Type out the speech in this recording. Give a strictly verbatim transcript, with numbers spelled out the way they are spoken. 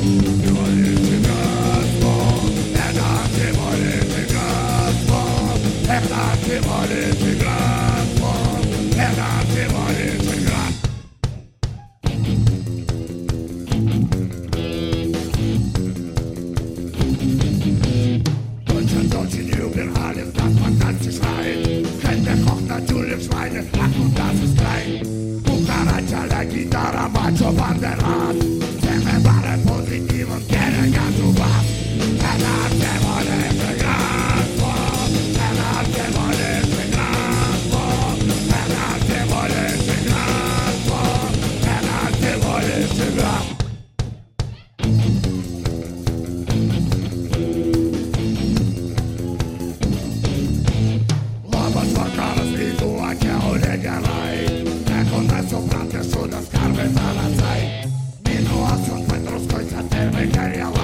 Chitarra, macho, banderas, se me pare positivo, quieren que subas. El arte vale ese graspo, el arte vale ese graspo, el arte vale ese graspo, el arte vale ese graspo. Lava sua cara, spito anche a olegherai. Sopra te sudas, carve, zarazai. Minu asun, petros, coisa, terve,